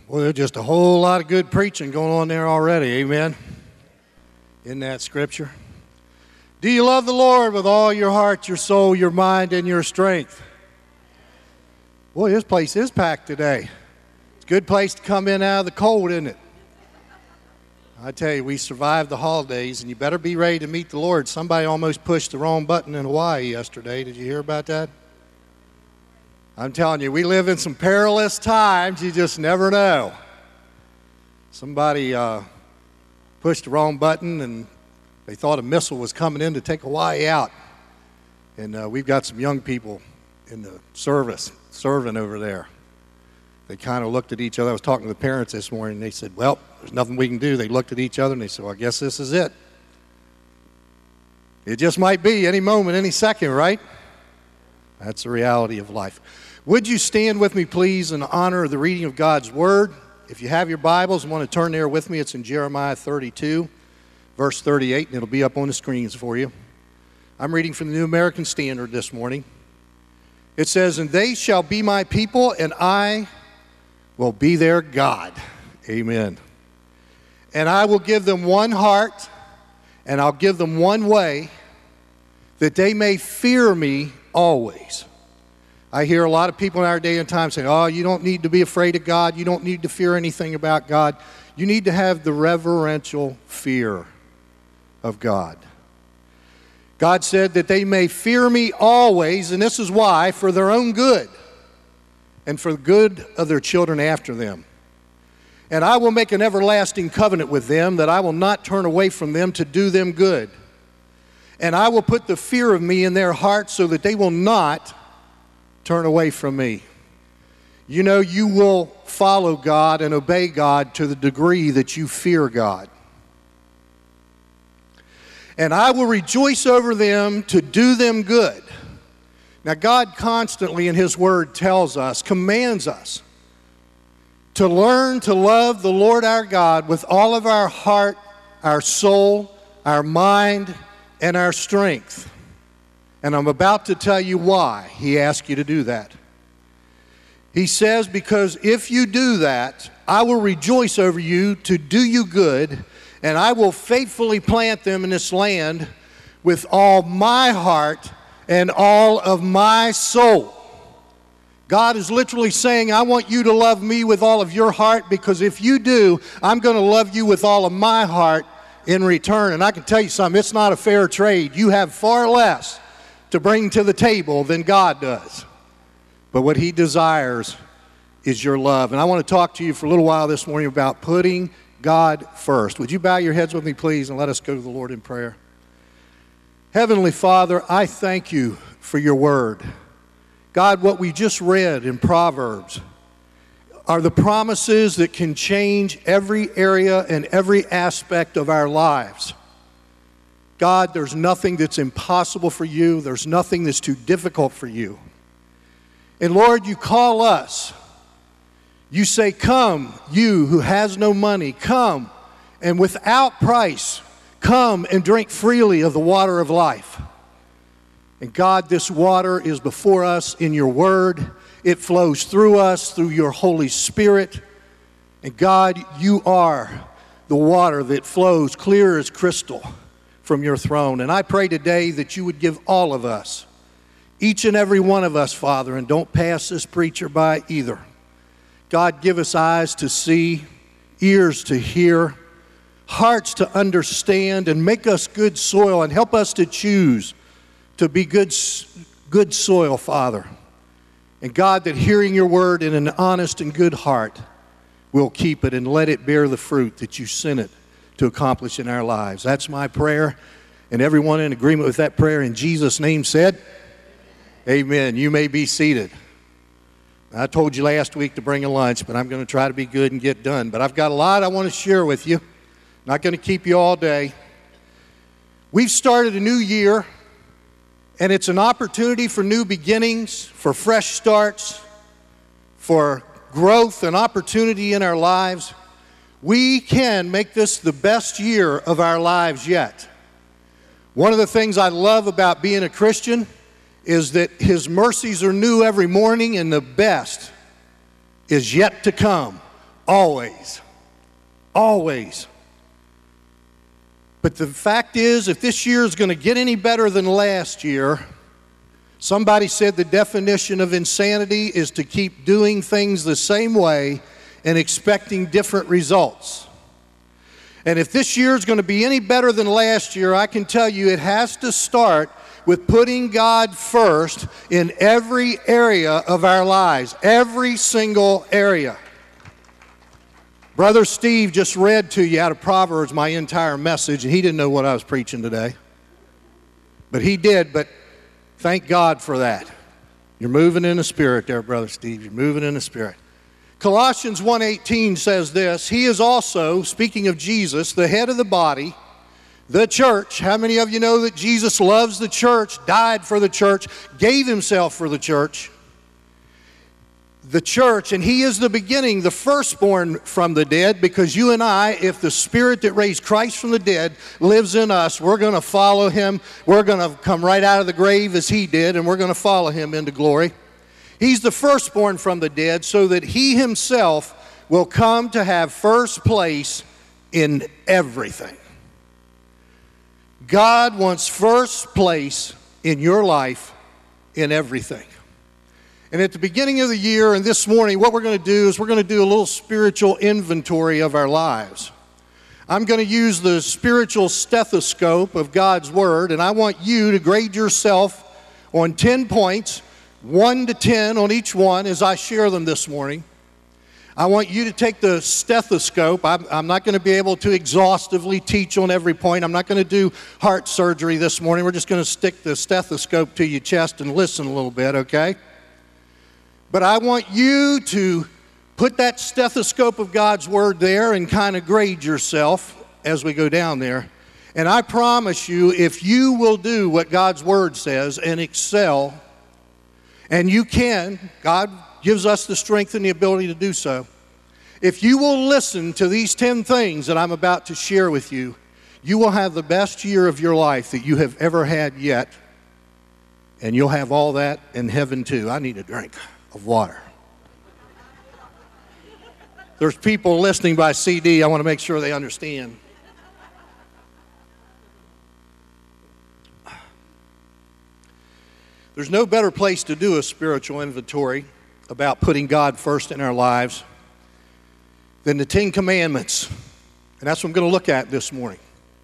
Well, there's just a whole lot of good preaching going on there already, amen, in that scripture. Do you love the Lord with all your heart, your soul, your mind, and your strength? Boy, this place is packed today. It's a good place to come in out of the cold, isn't it? I tell you, we survived the holidays, and you better be ready to meet the Lord. Somebody almost pushed the wrong button in Hawaii yesterday. Did you hear about that? I'm telling you, we live in some perilous times. You just never know. Somebody pushed the wrong button, and they thought a missile was coming in to take Hawaii out. And we've got some young people in the serving over there. They kind of looked at each other. I was talking to the parents this morning, and they said, well, there's nothing we can do. They looked at each other, and they said, well, I guess this is it. It just might be any moment, any second, right? That's the reality of life. Would you stand with me, please, in honor of the reading of God's Word? If you have your Bibles and want to turn there with me, it's in Jeremiah 32, verse 38, and it'll be up on the screens for you. I'm reading from the New American Standard this morning. It says, and they shall be my people, and I will be their God. Amen. And I will give them one heart, and I'll give them one way, that they may fear me always. I hear a lot of people in our day and time saying, oh, you don't need to be afraid of God. You don't need to fear anything about God. You need to have the reverential fear of God. God said that they may fear me always, and this is why, for their own good and for the good of their children after them. And I will make an everlasting covenant with them, that I will not turn away from them to do them good. And I will put the fear of me in their hearts so that they will not turn away from me. You know, you will follow God and obey God to the degree that you fear God. And I will rejoice over them to do them good. Now, God constantly in His Word tells us, commands us, to learn to love the Lord our God with all of our heart, our soul, our mind, and our strength. And I'm about to tell you why He asked you to do that. He says, because if you do that, I will rejoice over you to do you good, and I will faithfully plant them in this land with all my heart and all of my soul. God is literally saying, I want you to love me with all of your heart, because if you do, I'm going to love you with all of my heart in return. And I can tell you something, it's not a fair trade. You have far less to bring to the table than God does. But what He desires is your love. And I want to talk to you for a little while this morning about putting God first. Would you bow your heads with me, please, and let us go to the Lord in prayer. Heavenly Father, I thank you for your word. God, what we just read in Proverbs are the promises that can change every area and every aspect of our lives. God, there's nothing that's impossible for you. There's nothing that's too difficult for you. And Lord, you call us. You say, come, you who has no money, come, and without price, come and drink freely of the water of life. And God, this water is before us in your word. It flows through us, through your Holy Spirit. And God, you are the water that flows clear as crystal from your throne. And I pray today that you would give all of us, each and every one of us, Father, and don't pass this preacher by either. God, give us eyes to see, ears to hear, hearts to understand, and make us good soil, and help us to choose to be good soil, Father. And God, that hearing your word in an honest and good heart, we'll keep it and let it bear the fruit that you sent it to accomplish in our lives. That's my prayer, and everyone in agreement with that prayer in Jesus' name said, amen. You may be seated. I told you last week to bring a lunch, but I'm going to try to be good and get done. But I've got a lot I want to share with you. Not going to keep you all day. We've started a new year, and it's an opportunity for new beginnings, for fresh starts, for growth and opportunity in our lives. We can make this the best year of our lives yet. One of the things I love about being a Christian is that His mercies are new every morning, and the best is yet to come. Always. Always. But the fact is, if this year is going to get any better than last year, somebody said the definition of insanity is to keep doing things the same way and expecting different results. And if this year is going to be any better than last year, I can tell you it has to start with putting God first in every area of our lives, every single area. Brother Steve just read to you out of Proverbs my entire message, and he didn't know what I was preaching today. But he did, but thank God for that. You're moving in the Spirit there, Brother Steve. You're moving in the Spirit. Colossians 1:18 says this, He is also, speaking of Jesus, the head of the body, the church. How many of you know that Jesus loves the church, died for the church, gave himself for the church? The church, and he is the beginning, the firstborn from the dead, because you and I, if the Spirit that raised Christ from the dead lives in us, we're going to follow him. We're going to come right out of the grave as he did, and we're going to follow him into glory. He's the firstborn from the dead, so that he himself will come to have first place in everything. God wants first place in your life in everything. And at the beginning of the year and this morning, what we're going to do is we're going to do a little spiritual inventory of our lives. I'm going to use the spiritual stethoscope of God's Word, and I want you to grade yourself on 10 points, 1 to 10 on each one as I share them this morning. I want you to take the stethoscope. I'm not going to be able to exhaustively teach on every point. I'm not going to do heart surgery this morning. We're just going to stick the stethoscope to your chest and listen a little bit, okay? But I want you to put that stethoscope of God's Word there and kind of grade yourself as we go down there. And I promise you, if you will do what God's Word says and excel, and you can, God gives us the strength and the ability to do so. If you will listen to these 10 things that I'm about to share with you, you will have the best year of your life that you have ever had yet. And you'll have all that in heaven too. I need a drink of water. There's people listening by CD. I want to make sure they understand. There's no better place to do a spiritual inventory about putting God first in our lives than the 10 Commandments. And that's what I'm going to look at this morning.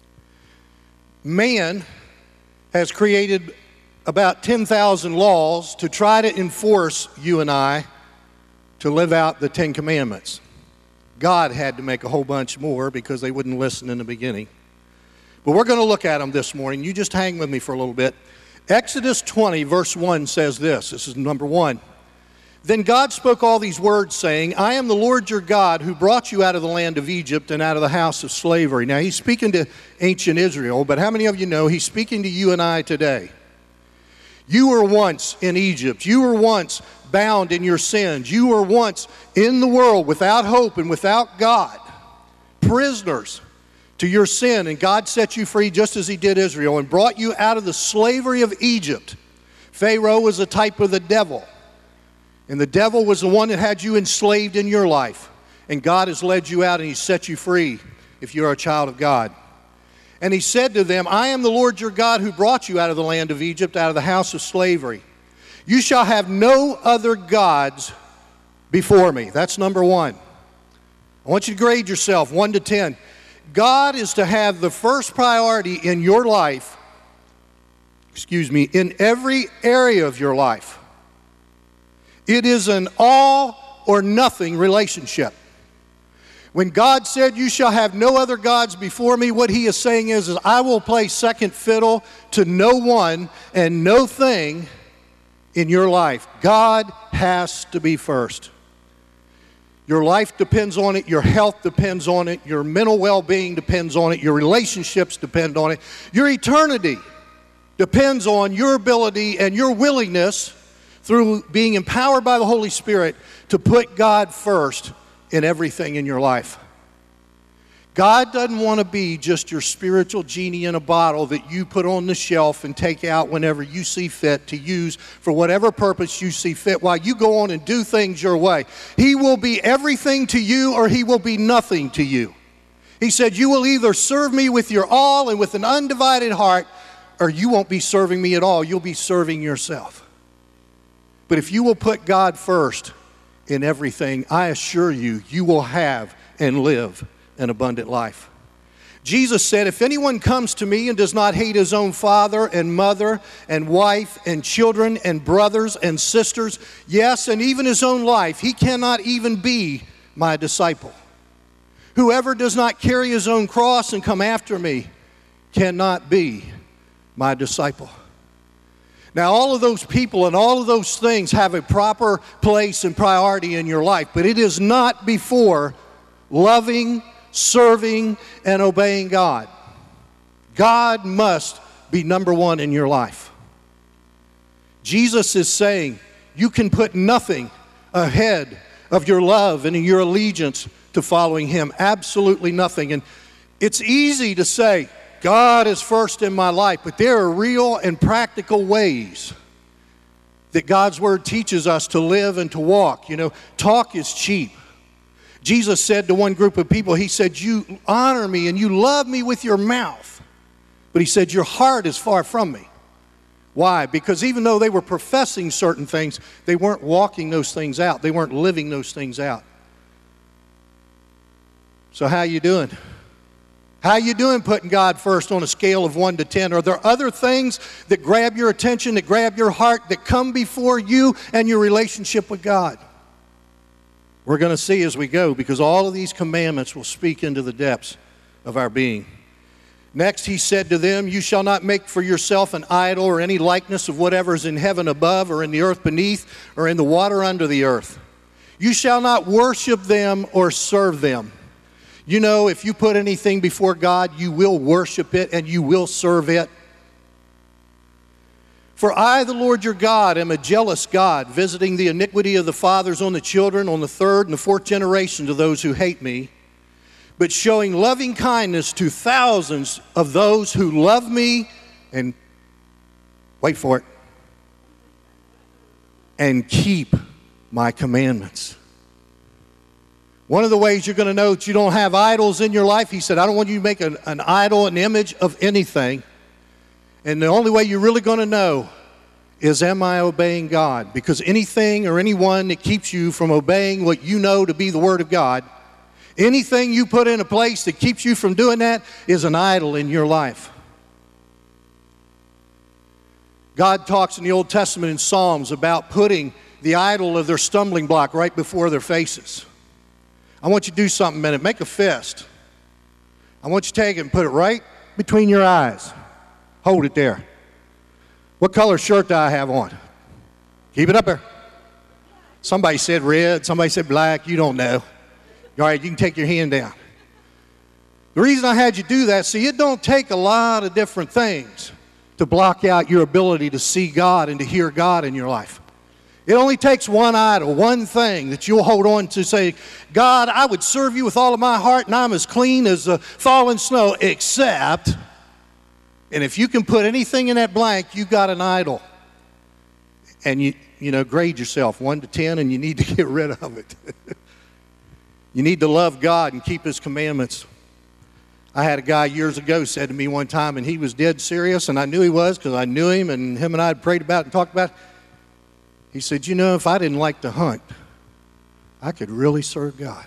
Man has created about 10,000 laws to try to enforce you and I to live out the 10 Commandments. God had to make a whole bunch more because they wouldn't listen in the beginning. But we're going to look at them this morning. You just hang with me for a little bit. Exodus 20, verse 1 says this. This is number 1. Then God spoke all these words, saying, I am the Lord your God who brought you out of the land of Egypt and out of the house of slavery. Now, he's speaking to ancient Israel, but how many of you know he's speaking to you and I today? You were once in Egypt. You were once bound in your sins. You were once in the world without hope and without God, prisoners to your sin. And God set you free just as he did Israel and brought you out of the slavery of Egypt. Pharaoh was a type of the devil. And the devil was the one that had you enslaved in your life. And God has led you out and he set you free if you're a child of God. And he said to them, I am the Lord your God who brought you out of the land of Egypt, out of the house of slavery. You shall have no other gods before me. That's number 1. I want you to grade yourself 1 to 10. God is to have the first priority in your life, in every area of your life. It is an all or nothing relationship. When God said, you shall have no other gods before me, what he is saying is I will play second fiddle to no one and no thing in your life. God has to be first. Your life depends on it. Your health depends on it. Your mental well-being depends on it. Your relationships depend on it. Your eternity depends on your ability and your willingness through being empowered by the Holy Spirit to put God first in everything in your life. God doesn't want to be just your spiritual genie in a bottle that you put on the shelf and take out whenever you see fit to use for whatever purpose you see fit while you go on and do things your way. He will be everything to you or he will be nothing to you. He said, you will either serve me with your all and with an undivided heart, or you won't be serving me at all. You'll be serving yourself. But if you will put God first in everything, I assure you, you will have and live an abundant life. Jesus said, if anyone comes to me and does not hate his own father and mother and wife and children and brothers and sisters, yes, and even his own life, he cannot even be my disciple. Whoever does not carry his own cross and come after me cannot be my disciple. Now, all of those people and all of those things have a proper place and priority in your life, but it is not before loving, serving, and obeying God. God must be number one in your life. Jesus is saying you can put nothing ahead of your love and your allegiance to following him. Absolutely nothing. And it's easy to say, God is first in my life, but there are real and practical ways that God's word teaches us to live and to walk. You know, talk is cheap. Jesus said to one group of people, he said, you honor me and you love me with your mouth. But he said, your heart is far from me. Why? Because even though they were professing certain things, they weren't walking those things out. They weren't living those things out. So how you doing? How you doing putting God first on a scale of 1 to 10? Are there other things that grab your attention, that grab your heart, that come before you and your relationship with God? We're going to see as we go, because all of these commandments will speak into the depths of our being. Next, he said to them, you shall not make for yourself an idol or any likeness of whatever is in heaven above or in the earth beneath or in the water under the earth. You shall not worship them or serve them. You know, if you put anything before God, you will worship it and you will serve it. For I, the Lord your God, am a jealous God, visiting the iniquity of the fathers on the children, on the third and the fourth generation to those who hate me, but showing loving kindness to thousands of those who love me and, wait for it, and keep my commandments. One of the ways you're going to know that you don't have idols in your life, he said, I don't want you to make an idol, an image of anything. And the only way you're really going to know is, am I obeying God? Because anything or anyone that keeps you from obeying what you know to be the Word of God, anything you put in a place that keeps you from doing that is an idol in your life. God talks in the Old Testament in Psalms about putting the idol of their stumbling block right before their faces. I want you to do something a minute. Make a fist. I want you to take it and put it right between your eyes. Hold it there. What color shirt do I have on? Keep it up there. Somebody said red. Somebody said black. You don't know. All right, you can take your hand down. The reason I had you do that, see, it don't take a lot of different things to block out your ability to see God and to hear God in your life. It only takes one idol, one thing that you'll hold on to, say, God, I would serve you with all of my heart, and I'm as clean as fallen snow, except, and if you can put anything in that blank, you got an idol. And you know, grade yourself 1 to 10, and you need to get rid of it. You need to love God and keep his commandments. I had a guy years ago said to me one time, and he was dead serious, and I knew he was because I knew him, and him and I had prayed about it and talked about it. He said, you know, if I didn't like to hunt, I could really serve God.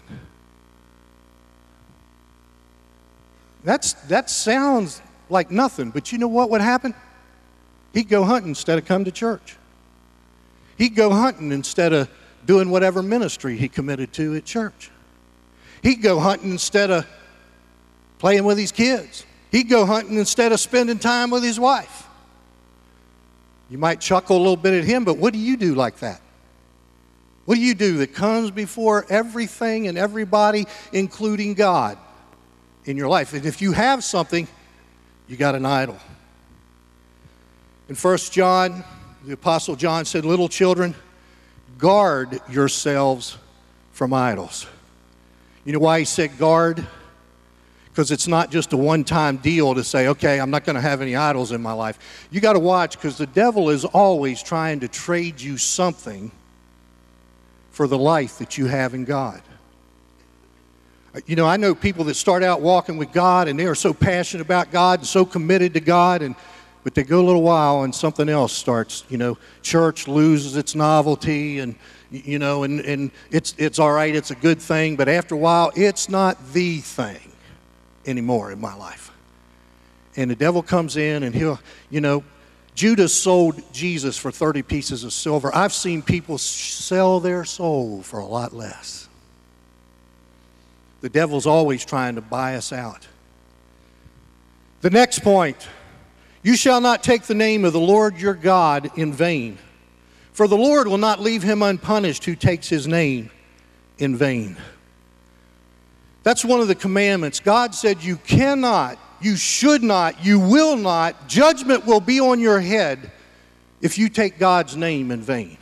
That sounds like nothing, but you know what would happen? He'd go hunting instead of come to church. He'd go hunting instead of doing whatever ministry he committed to at church. He'd go hunting instead of playing with his kids. He'd go hunting instead of spending time with his wife. You might chuckle a little bit at him, but what do you do like that? What do you do that comes before everything and everybody, including God, in your life? And if you have something, you got an idol. In 1 John, the Apostle John said, little children, guard yourselves from idols. You know why he said guard? Because it's not just a one-time deal to say, okay, I'm not going to have any idols in my life. You got to watch, because the devil is always trying to trade you something for the life that you have in God. You know, I know people that start out walking with God and they are so passionate about God and so committed to God, but they go a little while and something else starts. You know, church loses its novelty, and you know, and it's all right, it's a good thing, but after a while, it's not the thing anymore in my life. And the devil comes in and he'll, you know, Judas sold Jesus for 30 pieces of silver. I've seen people sell their soul for a lot less. The devil's always trying to buy us out. The next point, you shall not take the name of the Lord your God in vain, for the Lord will not leave him unpunished who takes his name in vain. That's one of the commandments. God said you cannot, you should not, you will not, judgment will be on your head if you take God's name in vain.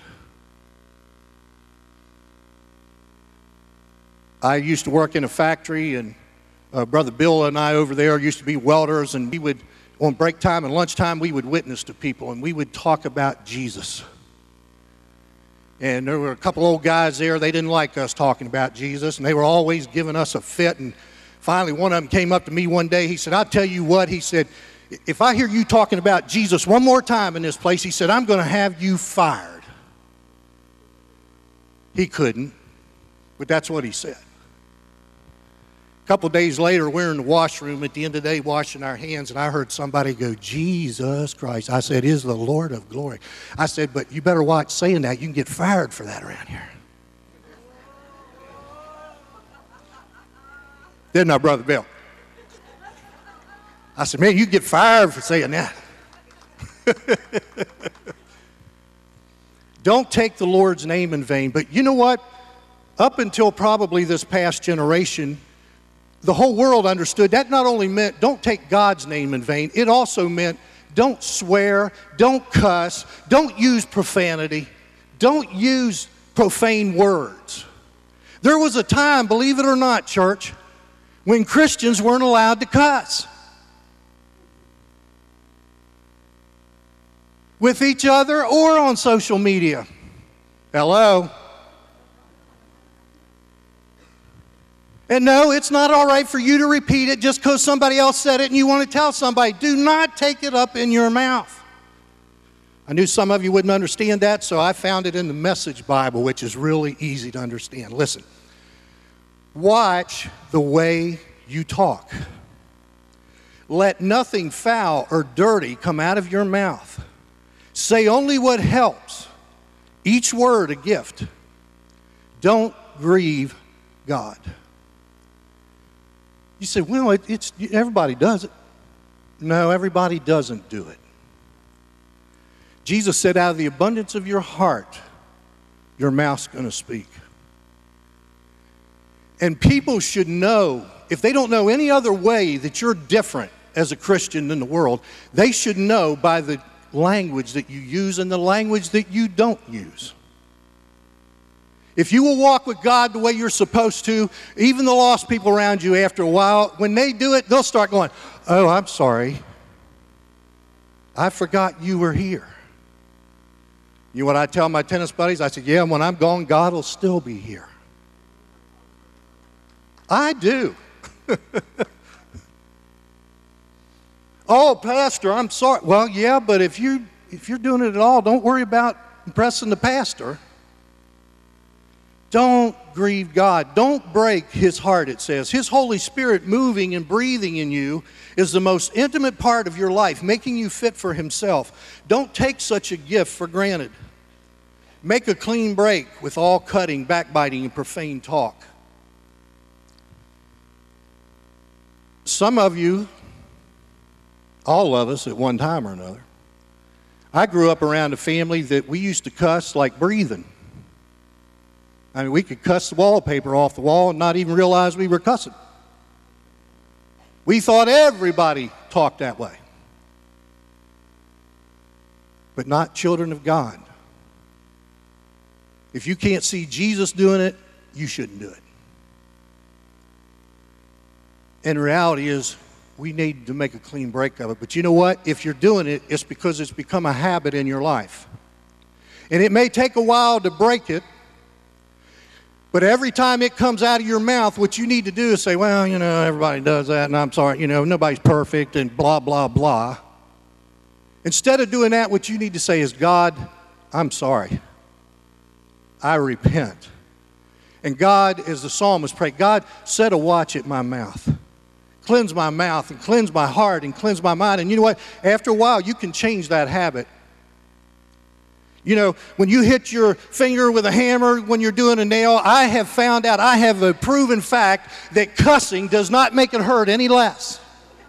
I used to work in a factory, and Brother Bill and I over there used to be welders, and we would, on break time and lunchtime, we would witness to people, and we would talk about Jesus. And there were a couple old guys there, they didn't like us talking about Jesus, and they were always giving us a fit. And finally, one of them came up to me one day, he said, I'll tell you what, he said, if I hear you talking about Jesus one more time in this place, he said, I'm going to have you fired. He couldn't, but that's what he said. A couple days later, we're in the washroom at the end of the day washing our hands, and I heard somebody go, Jesus Christ. I said, is the Lord of glory. I said, but you better watch saying that. You can get fired for that around here. Didn't I, Brother Bill? I said, man, you get fired for saying that. Don't take the Lord's name in vain. But you know what? Up until probably this past generation, the whole world understood that not only meant don't take God's name in vain, it also meant don't swear, don't cuss, don't use profanity, don't use profane words. There was a time, believe it or not, church, when Christians weren't allowed to cuss with each other or on social media. Hello? And no, it's not all right for you to repeat it just because somebody else said it and you want to tell somebody. Do not take it up in your mouth. I knew some of you wouldn't understand that, so I found it in the Message Bible, which is really easy to understand. Listen, watch the way you talk. Let nothing foul or dirty come out of your mouth. Say only what helps. Each word a gift. Don't grieve God. You say, well, it's everybody does it. No, everybody doesn't do it. Jesus said, out of the abundance of your heart, your mouth's going to speak. And people should know, if they don't know any other way that you're different as a Christian than the world, they should know by the language that you use and the language that you don't use. If you will walk with God the way you're supposed to, even the lost people around you after a while, when they do it, they'll start going, oh, I'm sorry. I forgot you were here. You know what I tell my tennis buddies? I said, yeah, when I'm gone, God will still be here. I do. Oh, Pastor, I'm sorry. Well, yeah, but if you're doing it at all, don't worry about impressing the pastor. Don't grieve God. Don't break his heart, it says. His Holy Spirit moving and breathing in you is the most intimate part of your life, making you fit for himself. Don't take such a gift for granted. Make a clean break with all cutting, backbiting, and profane talk. Some of you, all of us at one time or another, I grew up around a family that we used to cuss like breathing. I mean, we could cuss the wallpaper off the wall and not even realize we were cussing. We thought everybody talked that way. But not children of God. If you can't see Jesus doing it, you shouldn't do it. And reality is, we need to make a clean break of it. But you know what? If you're doing it, it's because it's become a habit in your life. And it may take a while to break it, but every time it comes out of your mouth, what you need to do is say, well, you know, everybody does that, and I'm sorry, you know, nobody's perfect, and blah, blah, blah. Instead of doing that, what you need to say is, God, I'm sorry. I repent. And God, as the psalmist prayed, God, set a watch at my mouth. Cleanse my mouth and cleanse my heart and cleanse my mind. And you know what? After a while, you can change that habit. You know, when you hit your finger with a hammer when you're doing a nail, I have found out, I have a proven fact that cussing does not make it hurt any less.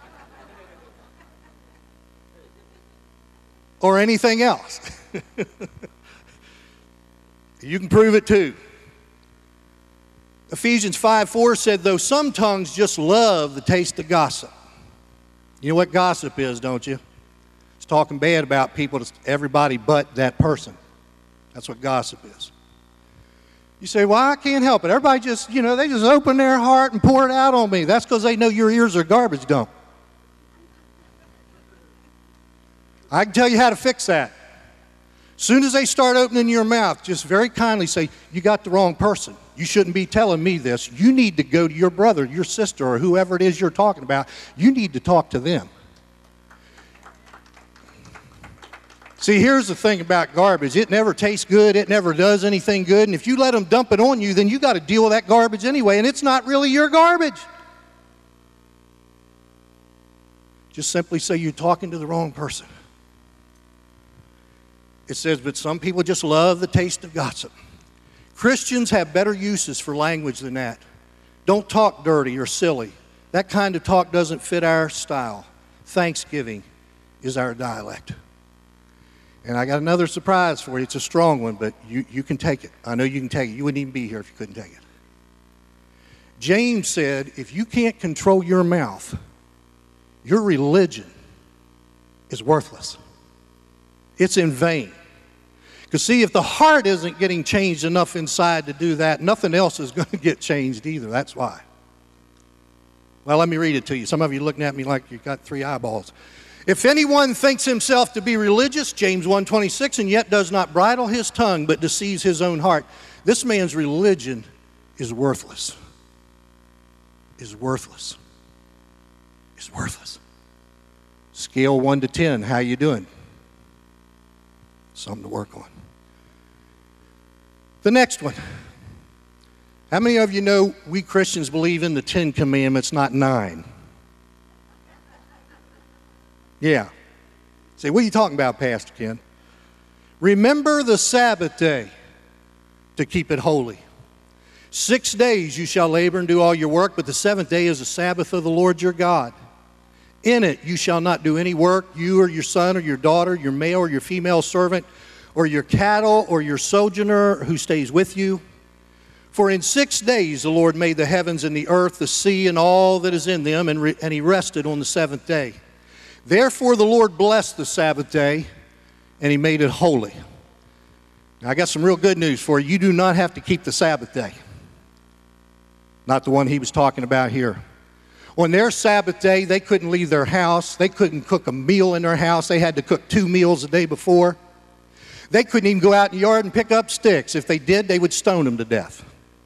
Or anything else. You can prove it too. Ephesians 5:4 said, though some tongues just love the taste of gossip. You know what gossip is, don't you? It's talking bad about people to everybody but that person. That's what gossip is. You say, well, I can't help it. Everybody just, you know, they just open their heart and pour it out on me. That's because they know your ears are garbage dump. I can tell you how to fix that. As soon as they start opening your mouth, just very kindly say, you got the wrong person. You shouldn't be telling me this. You need to go to your brother, your sister, or whoever it is you're talking about. You need to talk to them. See, here's the thing about garbage. It never tastes good. It never does anything good. And if you let them dump it on you, then you got to deal with that garbage anyway, and it's not really your garbage. Just simply say you're talking to the wrong person. It says, but some people just love the taste of gossip. Christians have better uses for language than that. Don't talk dirty or silly. That kind of talk doesn't fit our style. Thanksgiving is our dialect. And I got another surprise for you. It's a strong one, but you can take it. I know you can take it. You wouldn't even be here if you couldn't take it. James said, if you can't control your mouth, your religion is worthless. It's in vain. Because see, if the heart isn't getting changed enough inside to do that, nothing else is going to get changed either. That's why. Well, let me read it to you. Some of you looking at me like you got 3 eyeballs. If anyone thinks himself to be religious, James 1:26, and yet does not bridle his tongue, but deceives his own heart, this man's religion is worthless. Is worthless. Is worthless. Scale 1 to 10, how you doing? Something to work on. The next one. How many of you know we Christians believe in the 10 Commandments, not 9? Yeah. Say, what are you talking about, Pastor Ken? Remember the Sabbath day to keep it holy. 6 days you shall labor and do all your work, but the 7th day is the Sabbath of the Lord your God. In it you shall not do any work, you or your son or your daughter, your male or your female servant, or your cattle or your sojourner who stays with you. For in 6 days the Lord made the heavens and the earth, the sea, and all that is in them, and he rested on the 7th day. Therefore the Lord blessed the Sabbath day, and he made it holy. Now I got some real good news for you. You do not have to keep the Sabbath day. Not the one he was talking about here. On their Sabbath day, they couldn't leave their house. They couldn't cook a meal in their house. They had to cook 2 meals a day before. They couldn't even go out in the yard and pick up sticks. If they did, they would stone them to death.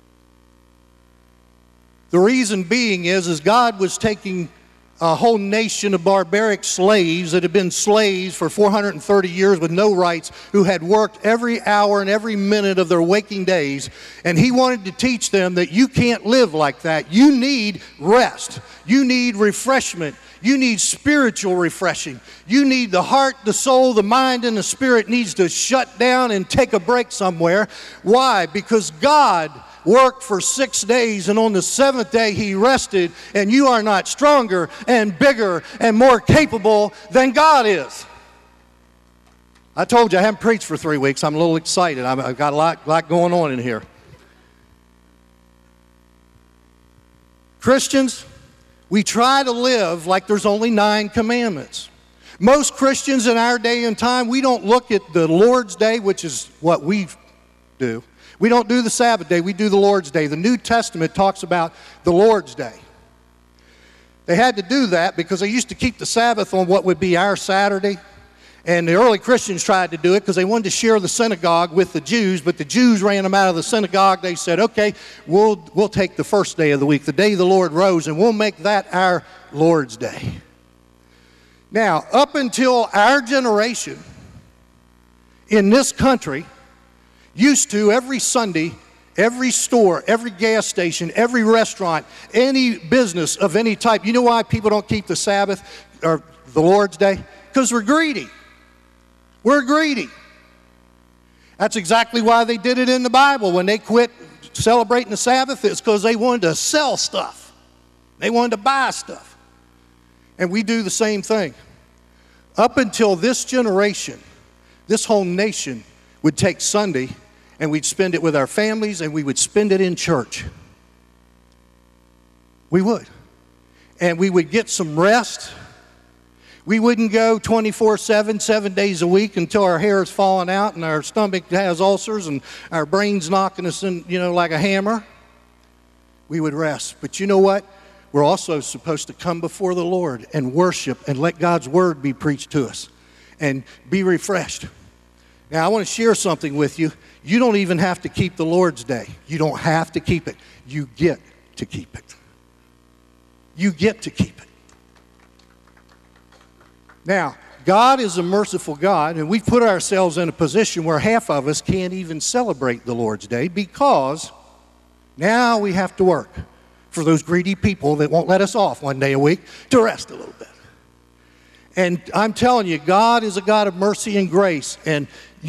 The reason being is God was taking a whole nation of barbaric slaves that had been slaves for 430 years with no rights, who had worked every hour and every minute of their waking days, and he wanted to teach them that you can't live like that. You need rest. You need refreshment. You need spiritual refreshing. You need the heart, the soul, the mind, and the spirit needs to shut down and take a break somewhere. Why? Because God worked for 6 days, and on the 7th day he rested, and you are not stronger and bigger and more capable than God is. I told you I haven't preached for 3 weeks. I'm a little excited. I've got a lot going on in here. Christians, we try to live like there's only 9 commandments. Most Christians in our day and time, we don't look at the Lord's Day, which is what we do. We don't do the Sabbath day, we do the Lord's Day. The New Testament talks about the Lord's Day. They had to do that because they used to keep the Sabbath on what would be our Saturday. And the early Christians tried to do it because they wanted to share the synagogue with the Jews, but the Jews ran them out of the synagogue. They said, okay, we'll take the first day of the week, the day the Lord rose, and we'll make that our Lord's Day. Now, up until our generation in this country used to, every Sunday, every store, every gas station, every restaurant, any business of any type. You know why people don't keep the Sabbath or the Lord's Day? Because we're greedy. We're greedy. That's exactly why they did it in the Bible. When they quit celebrating the Sabbath, it's because they wanted to sell stuff. They wanted to buy stuff. And we do the same thing. Up until this generation, this whole nation would take Sunday and we'd spend it with our families and we would spend it in church. We would. And we would get some rest. We wouldn't go 24/7, 7 days a week until our hair is falling out and our stomach has ulcers and our brain's knocking us in, like a hammer. We would rest. But you know what? We're also supposed to come before the Lord and worship and let God's word be preached to us and be refreshed. Now, I want to share something with you. You don't even have to keep the Lord's Day. You don't have to keep it. You get to keep it. You get to keep it. Now, God is a merciful God, and we've put ourselves in a position where half of us can't even celebrate the Lord's Day because now we have to work for those greedy people that won't let us off one day a week to rest a little bit. And I'm telling you, God is a God of mercy and grace, and,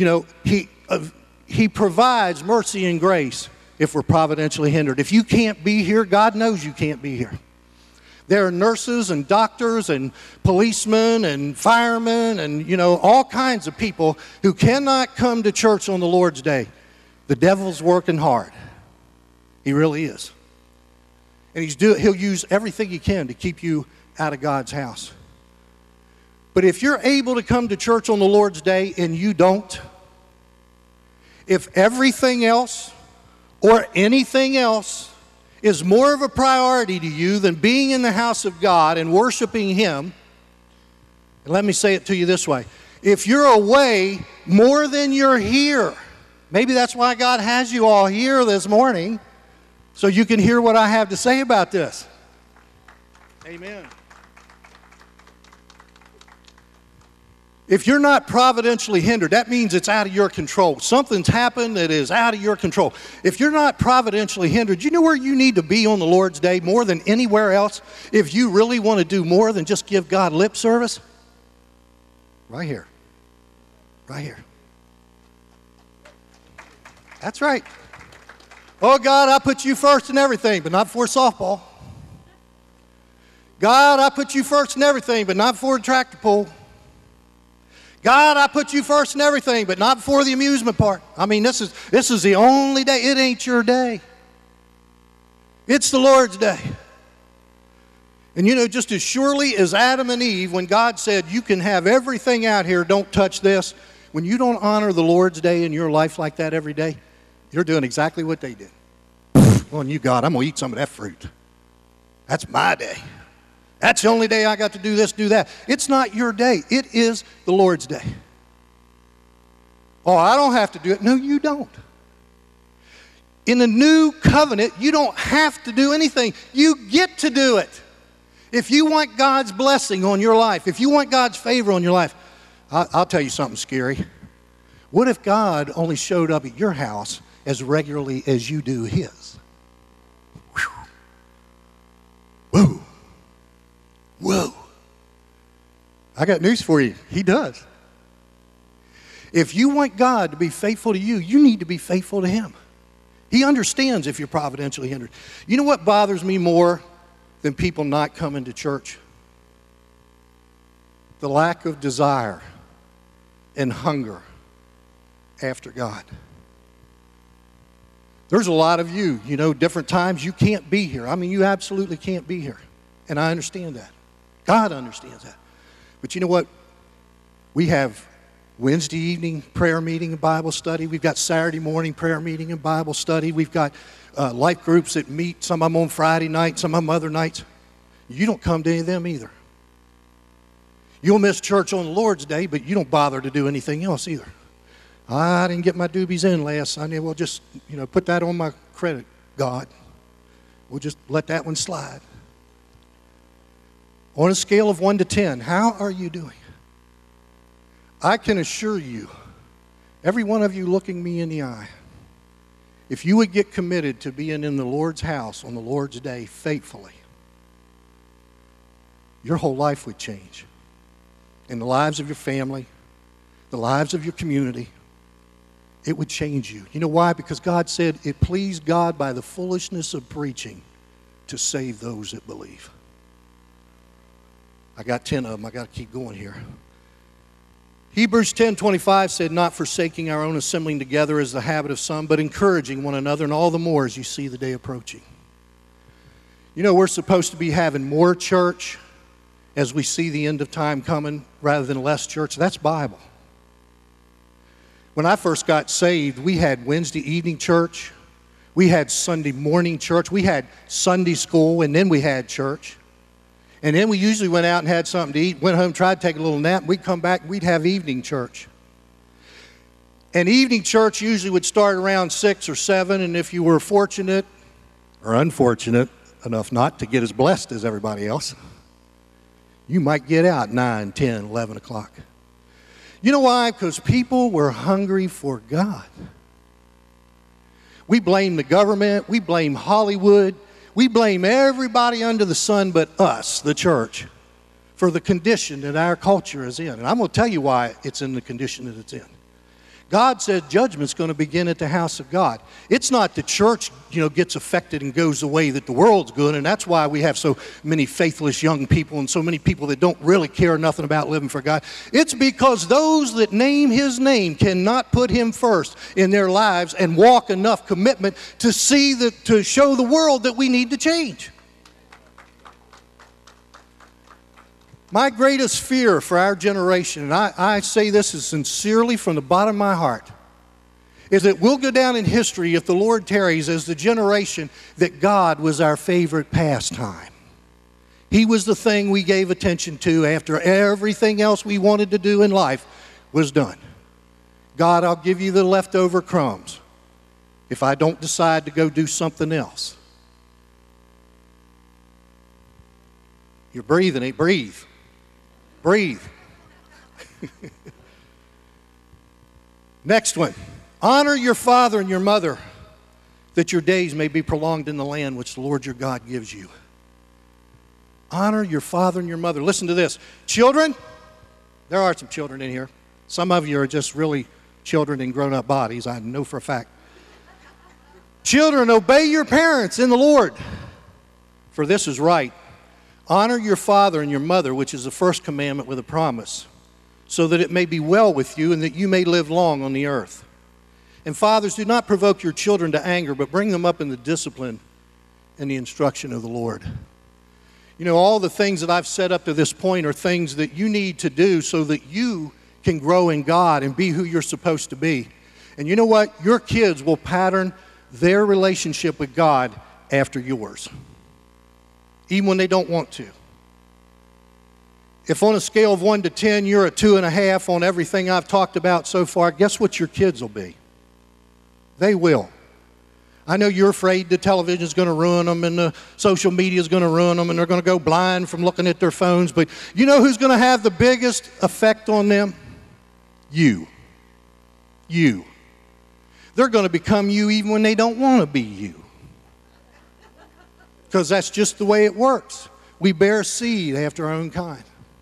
He provides mercy and grace if we're providentially hindered. If you can't be here, God knows you can't be here. There are nurses and doctors and policemen and firemen and, all kinds of people who cannot come to church on the Lord's Day. The devil's working hard. He really is. And he'll use everything he can to keep you out of God's house. But if you're able to come to church on the Lord's Day and you don't, if everything else or anything else is more of a priority to you than being in the house of God and worshiping Him, and let me say it to you this way, if you're away more than you're here, maybe that's why God has you all here this morning, so you can hear what I have to say about this. Amen. If you're not providentially hindered, that means it's out of your control. Something's happened that is out of your control. If you're not providentially hindered, you know where you need to be on the Lord's Day more than anywhere else? If you really want to do more than just give God lip service? Right here. Right here. That's right. Oh, God, I put you first in everything, but not for softball. God, I put you first in everything, but not for a tractor pull. God, I put you first in everything, but not for the amusement park. I mean, this is the only day. It ain't your day. It's the Lord's Day. And just as surely as Adam and Eve, when God said, you can have everything out here, don't touch this, when you don't honor the Lord's Day in your life like that every day, you're doing exactly what they did. On you, God, I'm going to eat some of that fruit. That's my day. That's the only day I got to do this, do that. It's not your day. It is the Lord's Day. Oh, I don't have to do it. No, you don't. In the new covenant, you don't have to do anything. You get to do it. If you want God's blessing on your life, if you want God's favor on your life, I'll tell you something scary. What if God only showed up at your house as regularly as you do His? Whew. Whoa. Whoa. I got news for you. He does. If you want God to be faithful to you, you need to be faithful to Him. He understands if you're providentially hindered. You know what bothers me more than people not coming to church? The lack of desire and hunger after God. There's a lot of you, different times you can't be here. I mean, you absolutely can't be here. And I understand that. God understands that. But you know what? We have Wednesday evening prayer meeting and Bible study. We've got Saturday morning prayer meeting and Bible study. We've got life groups that meet, some of them on Friday night, some of them other nights. You don't come to any of them either. You'll miss church on the Lord's Day, but you don't bother to do anything else either. I didn't get my doobies in last Sunday. We'll just, put that on my credit, God. We'll just let that one slide. On a scale of 1 to 10, how are you doing? I can assure you, every one of you looking me in the eye, if you would get committed to being in the Lord's house on the Lord's day faithfully, your whole life would change. In the lives of your family, the lives of your community, it would change you. You know why? Because God said it pleased God by the foolishness of preaching to save those that believe. I got 10 of them. I got to keep going here. Hebrews 10:25 said, not forsaking our own assembling together as the habit of some, but encouraging one another, and all the more as you see the day approaching. We're supposed to be having more church as we see the end of time coming rather than less church. That's Bible. When I first got saved, we had Wednesday evening church, we had Sunday morning church, we had Sunday school, and then we had church. And then we usually went out and had something to eat, went home, tried to take a little nap, we'd come back, we'd have evening church. And evening church usually would start around 6 or 7, and if you were fortunate or unfortunate enough not to get as blessed as everybody else, you might get out 9, 10, 11 o'clock. You know why? Because people were hungry for God. We blame the government, we blame Hollywood, we blame everybody under the sun but us, the church, for the condition that our culture is in. And I'm going to tell you why it's in the condition that it's in. God said judgment's going to begin at the house of God. It's not the church, gets affected and goes the way that the world's going, and that's why we have so many faithless young people and so many people that don't really care nothing about living for God. It's because those that name His name cannot put Him first in their lives and walk enough commitment to to show the world that we need to change. My greatest fear for our generation, and I say this as sincerely from the bottom of my heart, is that we'll go down in history, if the Lord tarries, as the generation that God was our favorite pastime. He was the thing we gave attention to after everything else we wanted to do in life was done. God, I'll give you the leftover crumbs if I don't decide to go do something else. You're breathing, breathe. Breathe. Next one. Honor your father and your mother, that your days may be prolonged in the land which the Lord your God gives you. Honor your father and your mother. Listen to this. Children, there are some children in here. Some of you are just really children in grown-up bodies, I know for a fact. Children, obey your parents in the Lord, for this is right. Honor your father and your mother, which is the first commandment with a promise, so that it may be well with you and that you may live long on the earth. And fathers, do not provoke your children to anger, but bring them up in the discipline and the instruction of the Lord. All the things that I've said up to this point are things that you need to do so that you can grow in God and be who you're supposed to be. And you know what? Your kids will pattern their relationship with God after yours, even when they don't want to. If on a scale of 1 to 10, you're a 2.5 on everything I've talked about so far, guess what your kids will be? They will. I know you're afraid the television's going to ruin them and the social media's going to ruin them and they're going to go blind from looking at their phones, but you know who's going to have the biggest effect on them? You. You. They're going to become you even when they don't want to be you. Because that's just the way it works. We bear seed after our own kind.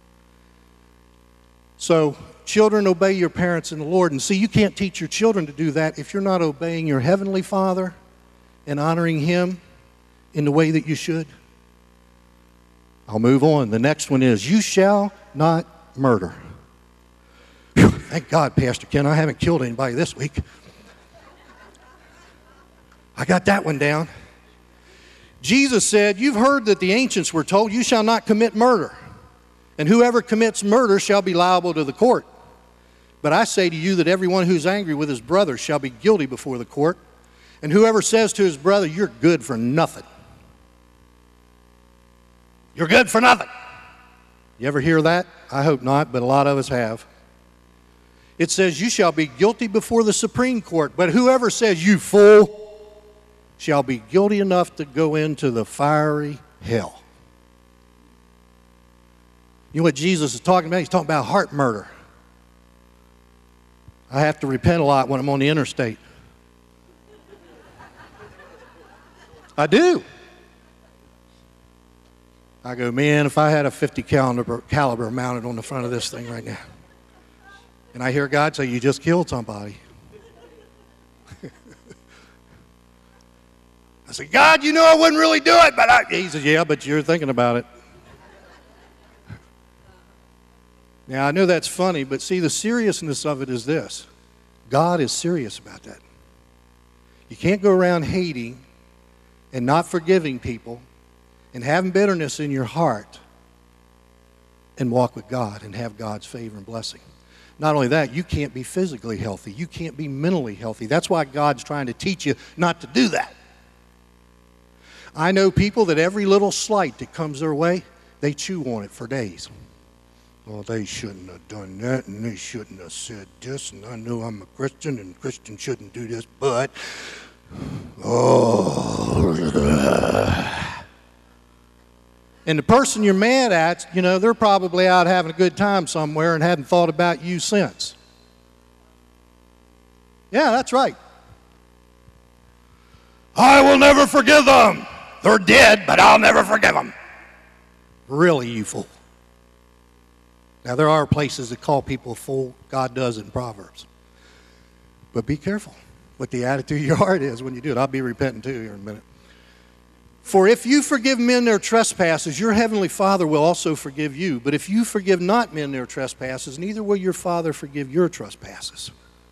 So, children, obey your parents in the Lord. And see, you can't teach your children to do that if you're not obeying your Heavenly Father and honoring Him in the way that you should. I'll move on. The next one is, you shall not murder. Whew, thank God, Pastor Ken, I haven't killed anybody this week. I got that one down. Jesus said, you've heard that the ancients were told, you shall not commit murder, and whoever commits murder shall be liable to the court. But I say to you that everyone who's angry with his brother shall be guilty before the court, and whoever says to his brother, you're good for nothing, You're good for nothing. You ever hear that? I hope not, but a lot of us have. It says, you shall be guilty before the Supreme Court, but whoever says you fool shall be guilty enough to go into the fiery hell. You know what Jesus is talking about? He's talking about heart murder. I have to repent a lot when I'm on the interstate. I do. I go, man, if I had a 50 caliber mounted on the front of this thing right now, and I hear God say, you just killed somebody. I said, God, you know I wouldn't really do it, but he says, yeah, but you're thinking about it. Now, I know that's funny, but see, the seriousness of it is this. God is serious about that. You can't go around hating and not forgiving people and having bitterness in your heart and walk with God and have God's favor and blessing. Not only that, you can't be physically healthy. You can't be mentally healthy. That's why God's trying to teach you not to do that. I know people that every little slight that comes their way, they chew on it for days. Well, they shouldn't have done that, and they shouldn't have said this, and I know I'm a Christian, and Christians shouldn't do this, but, and the person you're mad at, you know, they're probably out having a good time somewhere and hadn't thought about you since. Yeah, that's right. I will never forgive them. They're dead, but I'll never forgive them. Really, you fool. Now, there are places that call people a fool. God does it in Proverbs. But be careful what the attitude of your heart is when you do it. I'll be repenting too here in a minute. For if you forgive men their trespasses, your heavenly Father will also forgive you. But if you forgive not men their trespasses, neither will your Father forgive your trespasses.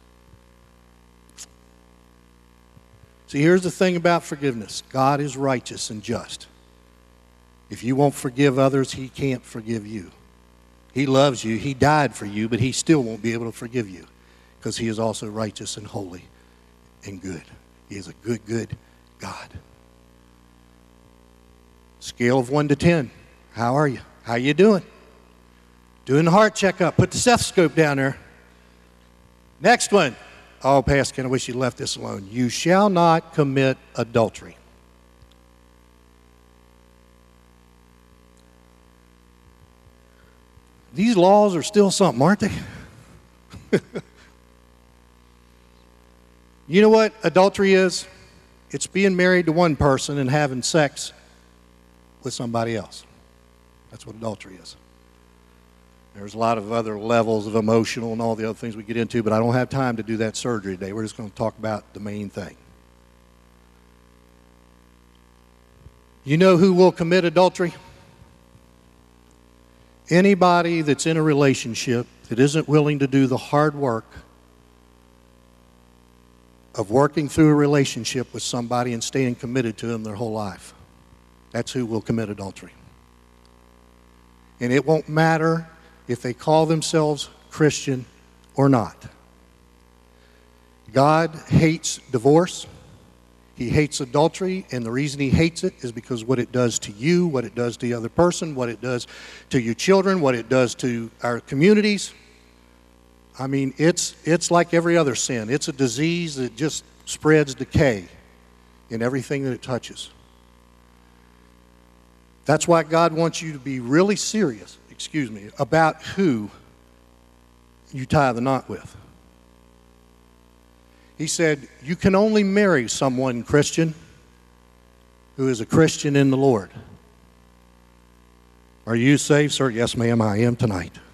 See, here's the thing about forgiveness. God is righteous and just. If you won't forgive others, He can't forgive you. He loves you. He died for you, but He still won't be able to forgive you because He is also righteous and holy and good. He is a good, good God. Scale of 1 to 10. How are you? How you doing? Doing the heart checkup. Put the stethoscope down there. Next one. Oh, Pastor Ken, I wish you left this alone. You shall not commit adultery. These laws are still something, aren't they? You know what adultery is? It's being married to one person and having sex with somebody else. That's what adultery is. There's a lot of other levels of emotional and all the other things we get into, but I don't have time to do that surgery today. We're just going to talk about the main thing. You know who will commit adultery? Anybody that's in a relationship that isn't willing to do the hard work of working through a relationship with somebody and staying committed to them their whole life. That's who will commit adultery. And it won't matter if they call themselves Christian or not. God hates divorce. He hates adultery, and the reason He hates it is because what it does to you, what it does to the other person, what it does to your children, what it does to our communities. I mean, it's like every other sin. It's a disease that just spreads decay in everything that it touches. That's why God wants you to be really serious, about who you tie the knot with. He said, you can only marry someone, Christian, who is a Christian in the Lord. Are you saved, sir? Yes, ma'am, I am tonight.